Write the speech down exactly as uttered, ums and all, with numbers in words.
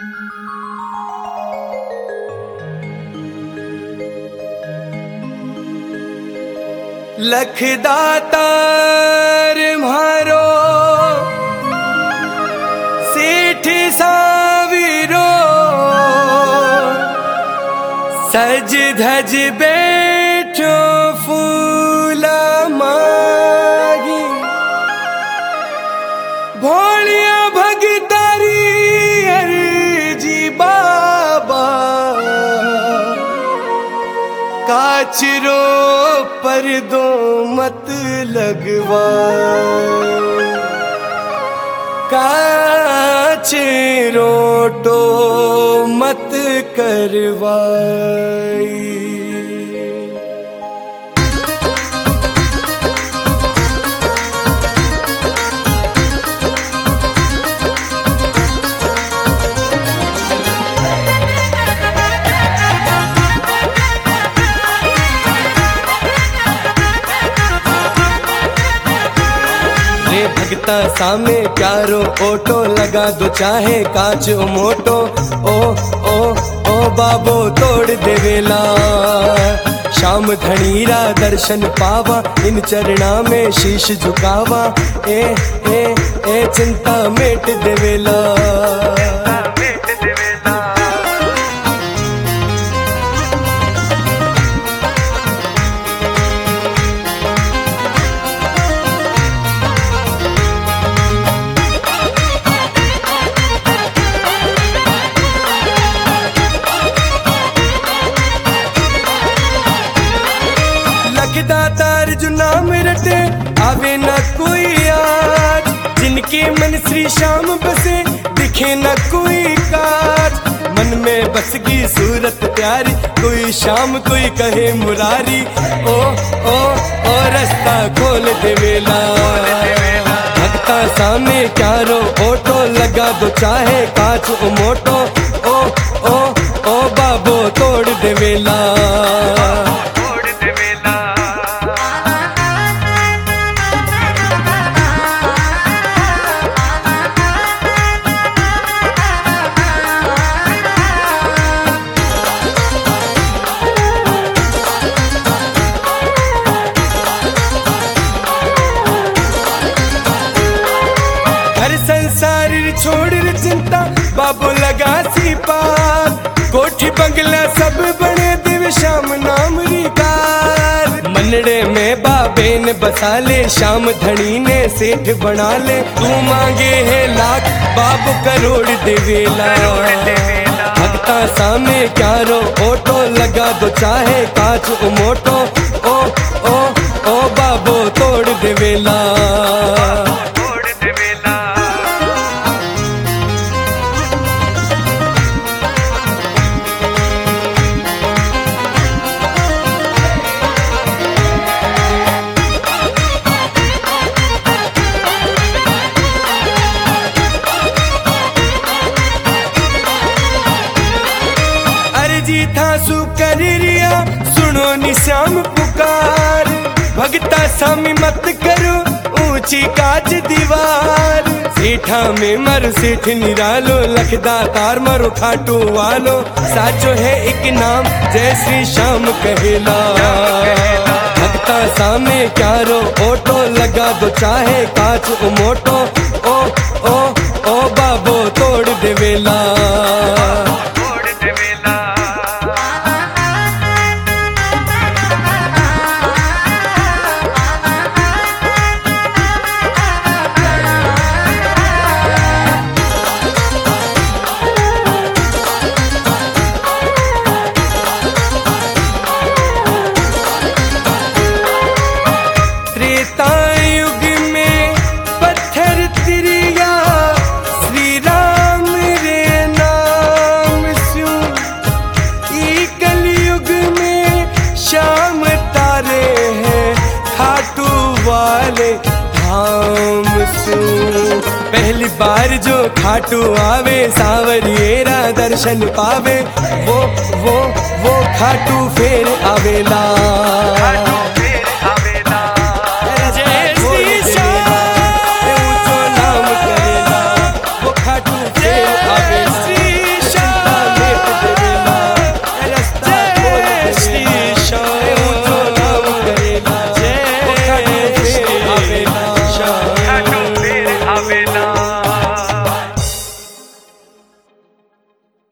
लखदातार म्हारो सेठ सावीरो सज धज बैठो फूला मागी भोलिया भगतारी अर्जी बाबा काचरो पर दो मत लगवा काचरो तो मत करवाई। भगता सामे प्यारो ओटो लगा दो चाहे काच मोटो ओ ओ ओ बाबो तोड़ देवेला शाम धनीरा दर्शन पावा इन चरणा में शीश झुकावा ए ए ए चिंता मेट देवेला। दातार जो नाम रटे आवे न कोई आज जिनके मन श्री श्याम बसे दिखे न कोई काज मन में बस गई सूरत प्यारी कोई श्याम कोई कहे मुरारी ओ ओ ओ रास्ता खोल देवेला भगता सामे क्यारो ओटो लगा दो चाहे काच मोटो ओ ओ ओ बाबो तोड़ देवेला। छोड़ चिंता बाबू लगा सी पार कोठी बंगला सब बने दिव श्याम नाम रिकार मनड़े में बाबे ने बसा ले श्याम धनी ने सेठ बना ले तू मांगे है लाख बाबू करोड़ देवेला। भगता सामे क्यारो ओटो लगा दो चाहे काच मोटो ओ ओ ओ बाबो तोड़ देवेला। जी था सु कर रिया सुनो निशाम पुकार भगता सामी मत करो ऊंची काच दीवार सेठा में मर सेठ निरालो लखदातार मरो खाटू वालो साचो है एक नाम जय श्री श्याम कहेला। भगता सामे क्यारो ओटो लगा दो चाहे काच मोटो ओ ओ ओ बाबो तोड़ देवेला। युग में पत्थर तिरिया श्री राम रे नाम स्यू कलयुग में श्याम तारे हैं खाटू वाले धाम सू पहली बार जो खाटू आवे सावरियेरा दर्शन पावे वो वो वो खाटू फेर आवेला। खाटू फेर आवे।